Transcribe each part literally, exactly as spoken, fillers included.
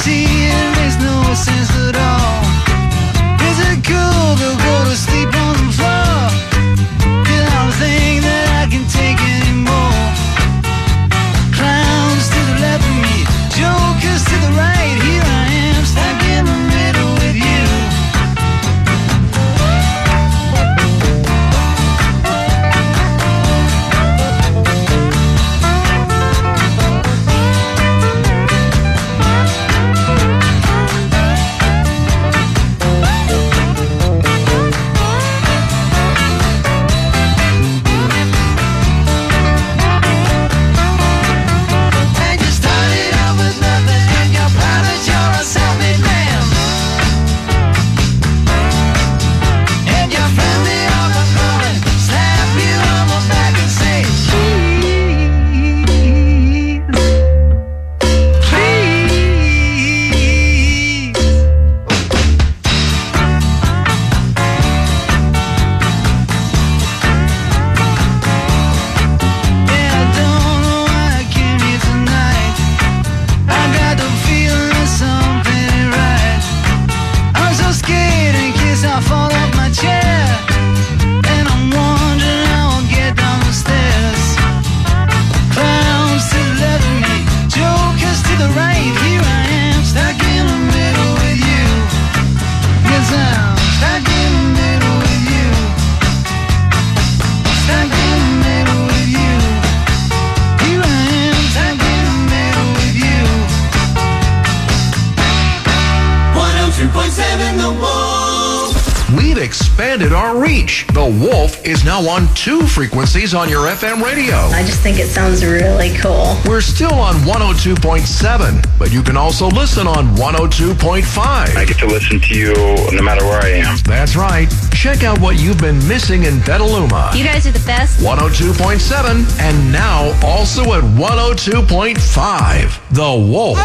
see it makes no sense at all. Is it cool to go to sleep on the floor? 'Cause I don't think that I can take anymore. Clowns to the left of me, jokers to the right. Here I am, stuck in the middle with you. Expanded our reach. The Wolf is now on two frequencies on your F M radio. I just think it sounds really cool. We're still on one oh two point seven, but you can also listen on one oh two point five. I get to listen to you no matter where I am. That's right. Check out what you've been missing in Petaluma. You guys are the best. one oh two point seven, and now also at one oh two point five. The Wolf.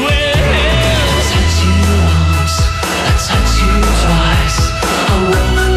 Touch you once, I touch you twice. I won't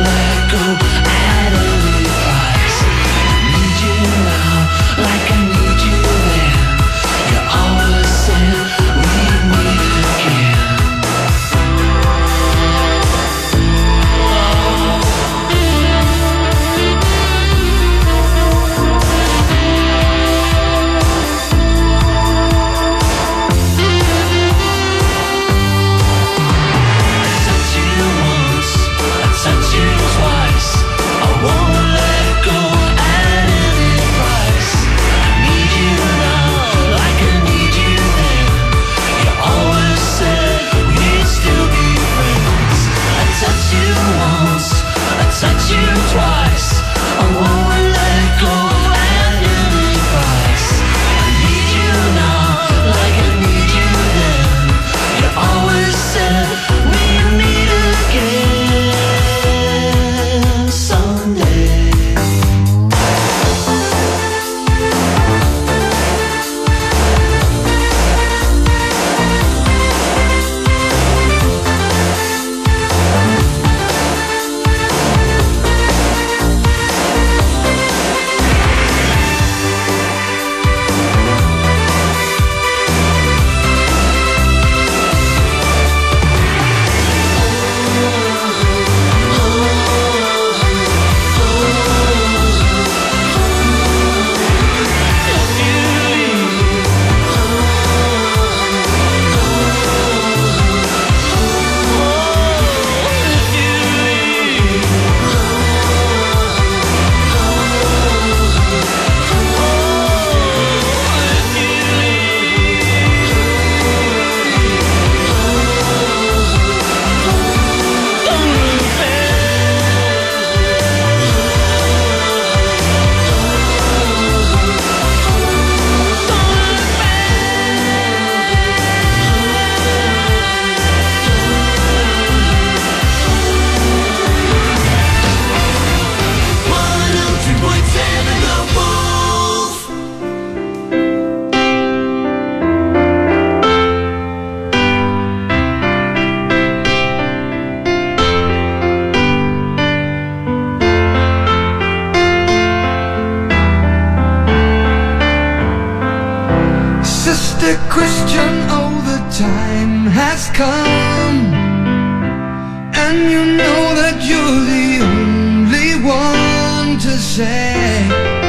And you know that you're the only one to say,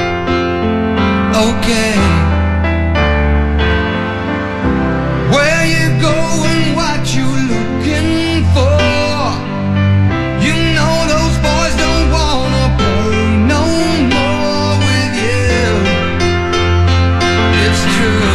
okay. Where you going, what you looking for? You know those boys don't wanna play no more with you. It's true.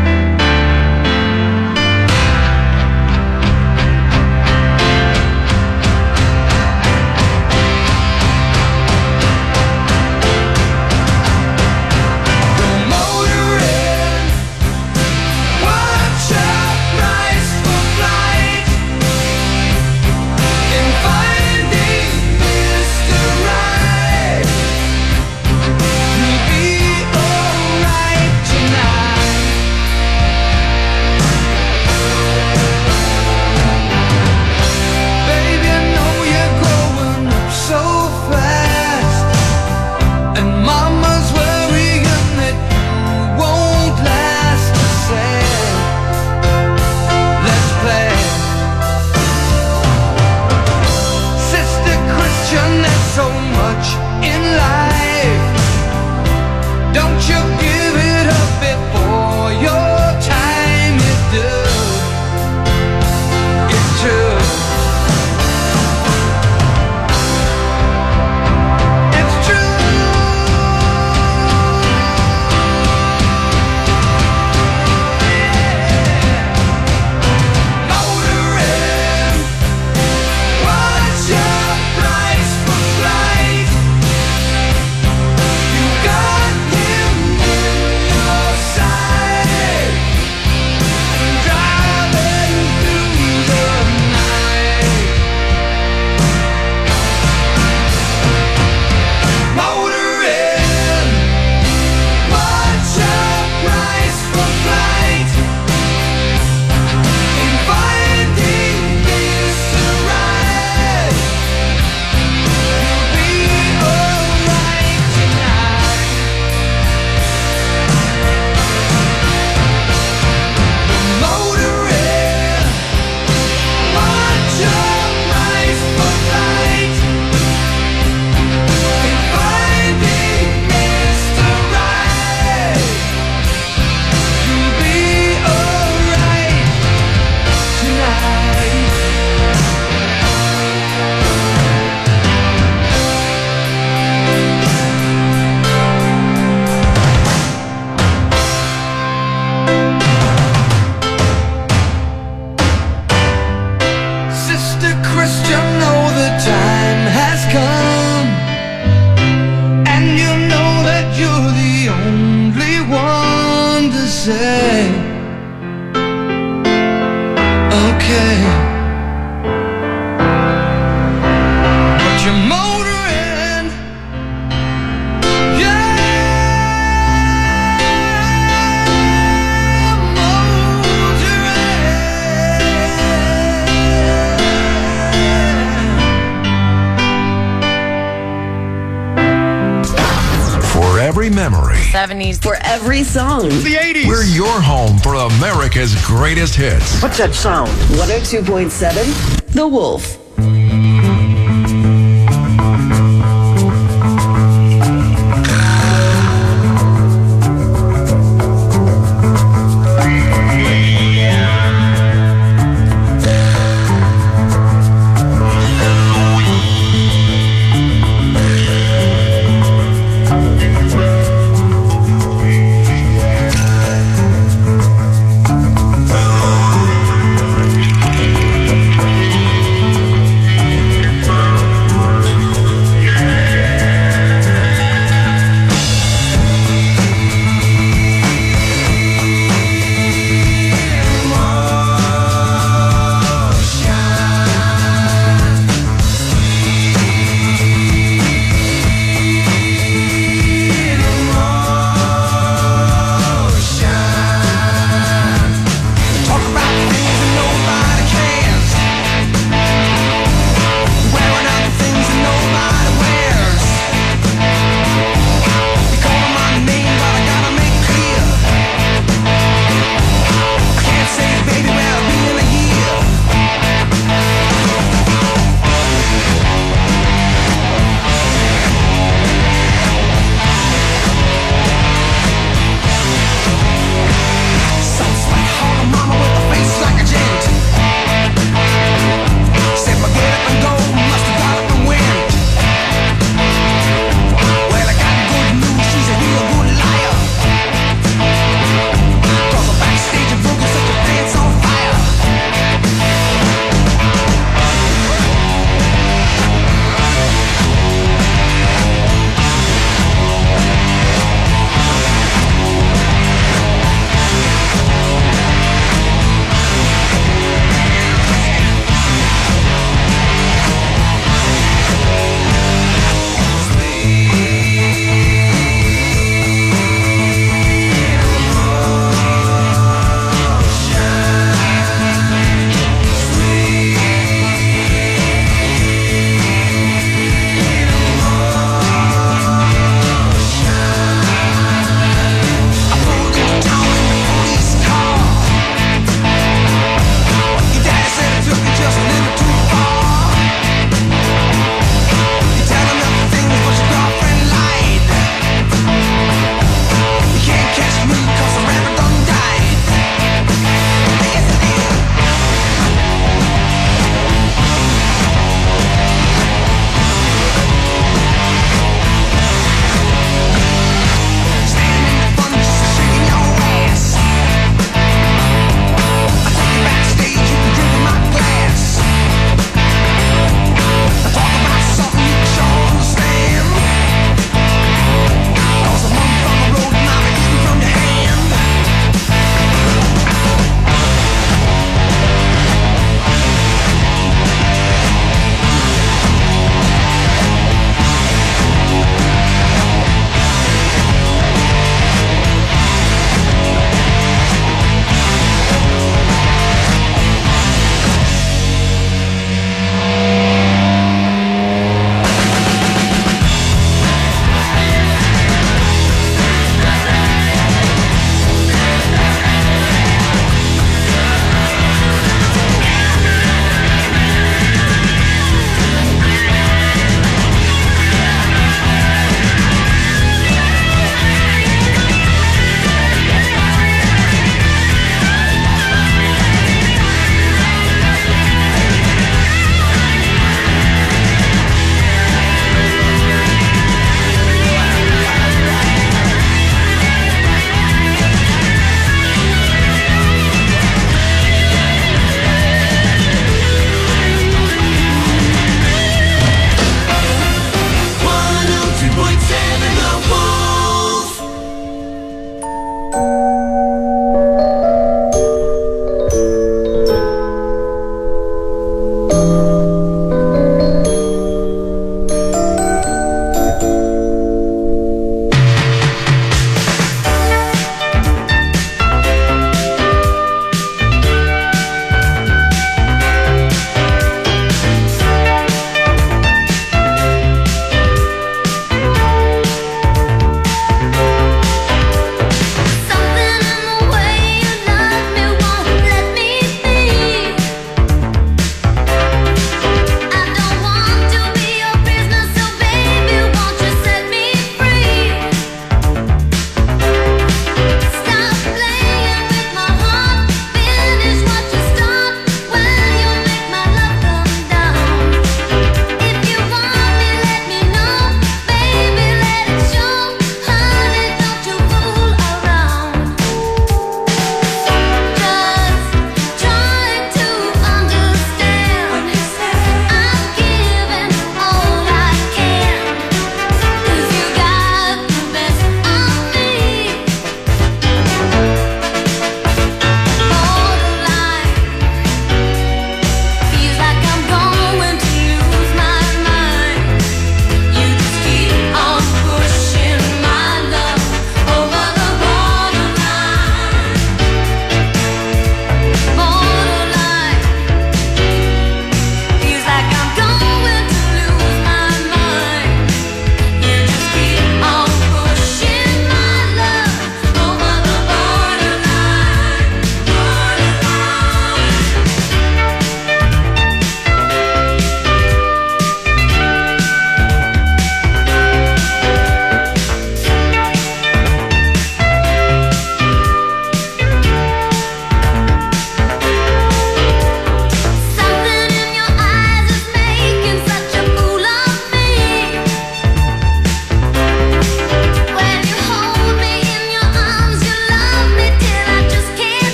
seventies. For every song. The eighties. We're your home for America's greatest hits. What's that sound? one oh two point seven, The Wolf.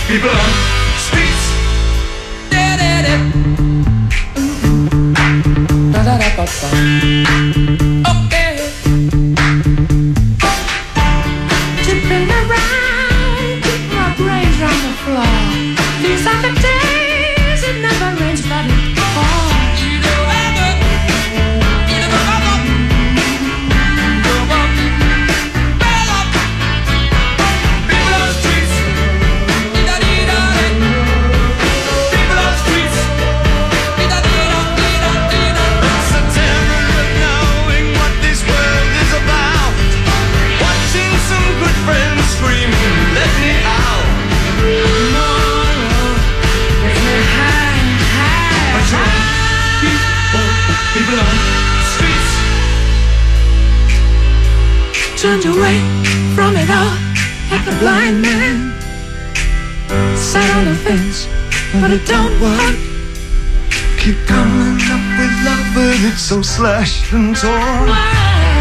people on streets. Okay. Tipping around, keep my brains on the floor. These are the days it never rains, but it falls. Turned away from it all like a blind man. Sat on the fence, but it don't work. Keep coming up with love, but it's so slashed and torn. Why?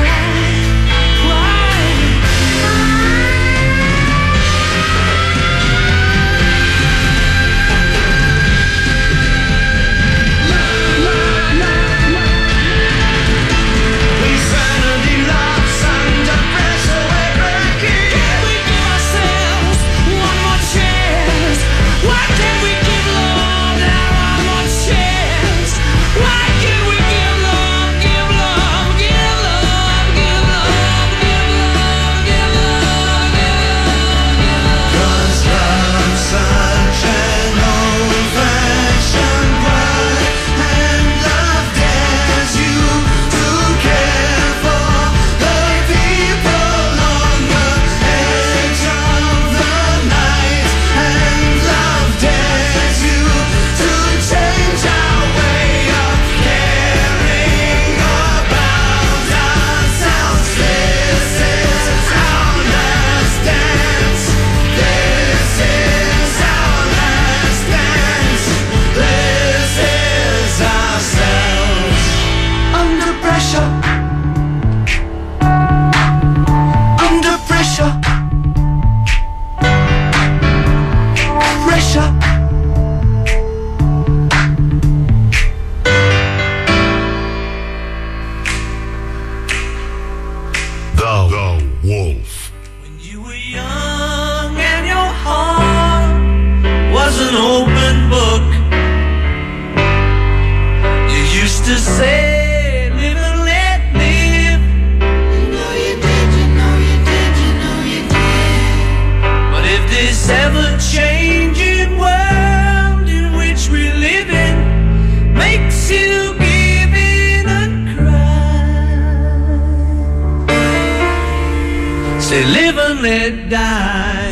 Say live and let die.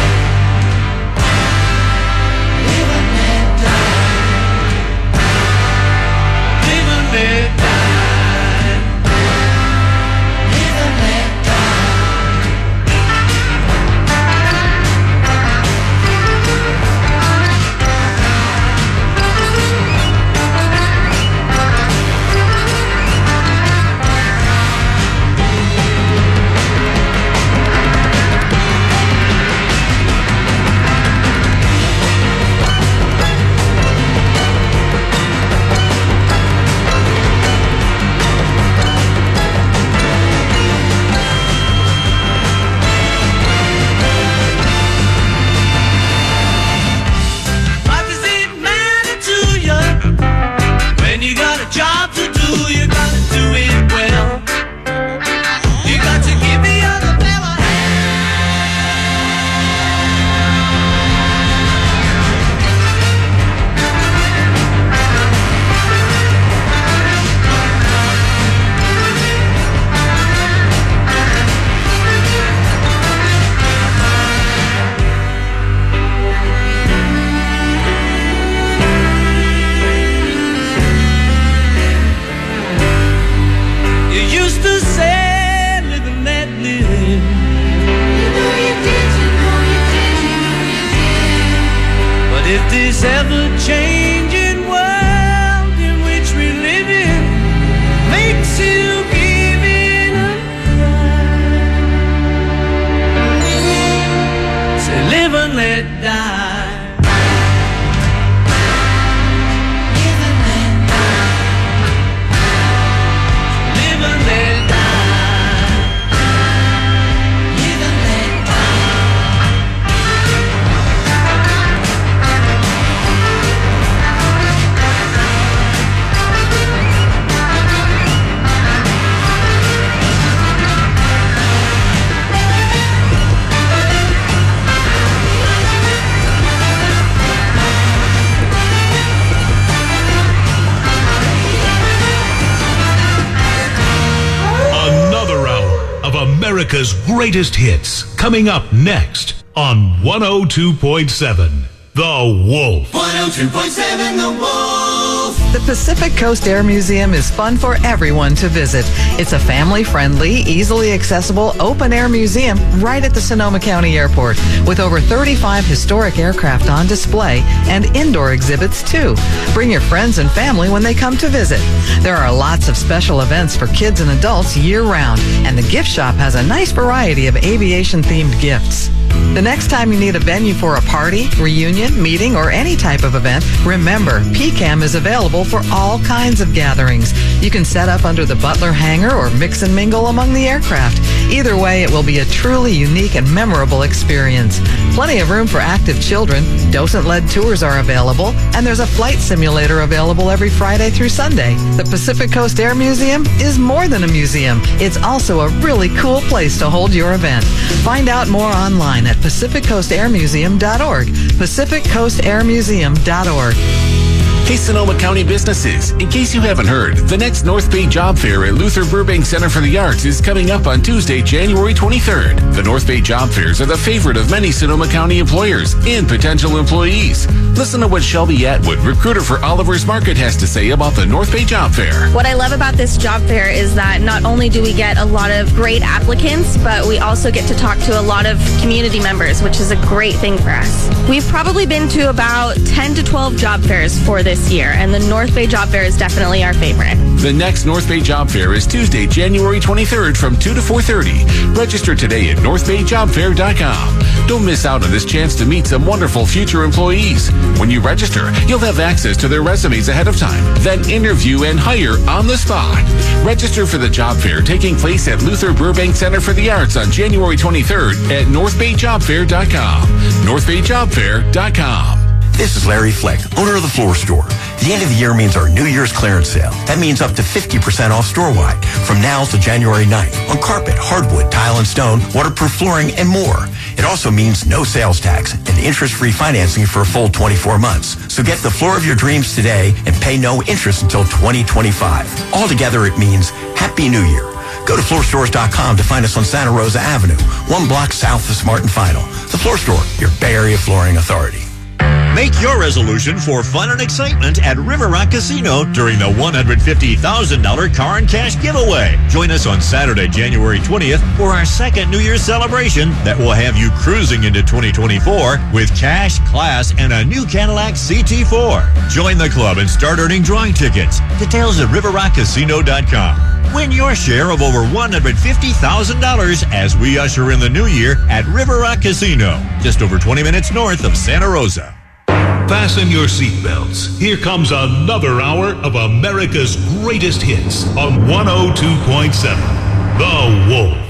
Live and let die. Live and let die. Live and let this ever-changing world in which we live in makes you give in a cry. Say live and let die. America's greatest hits, coming up next on one oh two point seven, The Wolf. one oh two point seven The Wolf. The Pacific Coast Air Museum is fun for everyone to visit. It's a family-friendly, easily accessible, open-air museum right at the Sonoma County Airport with over thirty-five historic aircraft on display and indoor exhibits too. Bring your friends and family when they come to visit. There are lots of special events for kids and adults year-round, and the gift shop has a nice variety of aviation-themed gifts. The next time you need a venue for a party, reunion, meeting, or any type of event, remember, P CAM is available for all kinds of gatherings. You can set up under the Butler hangar or mix and mingle among the aircraft. Either way, it will be a truly unique and memorable experience. Plenty of room for active children. Docent-led tours are available, and there's a flight simulator available every Friday through Sunday. The Pacific Coast Air Museum is more than a museum. It's also a really cool place to hold your event. Find out more online at pacific coast air museum dot org. pacific coast air museum dot org. Hey, Sonoma County businesses, in case you haven't heard, the next North Bay Job Fair at Luther Burbank Center for the Arts is coming up on Tuesday, January twenty-third. The North Bay Job Fairs are the favorite of many Sonoma County employers and potential employees. Listen to what Shelby Atwood, recruiter for Oliver's Market, has to say about the North Bay Job Fair. What I love about this job fair is that not only do we get a lot of great applicants, but we also get to talk to a lot of community members, which is a great thing for us. We've probably been to about ten to twelve job fairs for this year, and the North Bay Job Fair is definitely our favorite. The next North Bay Job Fair is Tuesday, January twenty-third from two to four thirty. Register today at north bay job fair dot com. Don't miss out on this chance to meet some wonderful future employees. When you register, you'll have access to their resumes ahead of time, then interview and hire on the spot. Register for the job fair taking place at Luther Burbank Center for the Arts on January twenty-third at north bay job fair dot com. north bay job fair dot com. This is Larry Fleck, owner of The Floor Store. The end of the year means our New Year's clearance sale. That means up to fifty percent off store-wide from now till January ninth on carpet, hardwood, tile and stone, waterproof flooring, and more. It also means no sales tax and interest-free financing for a full twenty-four months. So get the floor of your dreams today and pay no interest until twenty twenty-five. Altogether, it means Happy New Year. Go to floor stores dot com to find us on Santa Rosa Avenue, one block south of Smart and Final. The Floor Store, your Bay Area flooring authority. Make your resolution for fun and excitement at River Rock Casino during the one hundred fifty thousand dollars car and cash giveaway. Join us on Saturday, January twentieth for our second New Year's celebration that will have you cruising into twenty twenty-four with cash, class, and a new Cadillac C T four. Join the club and start earning drawing tickets. Details at river rock casino dot com. Win your share of over one hundred fifty thousand dollars as we usher in the new year at River Rock Casino, just over twenty minutes north of Santa Rosa. Fasten your seatbelts. Here comes another hour of America's greatest hits on one oh two point seven, The Wolf.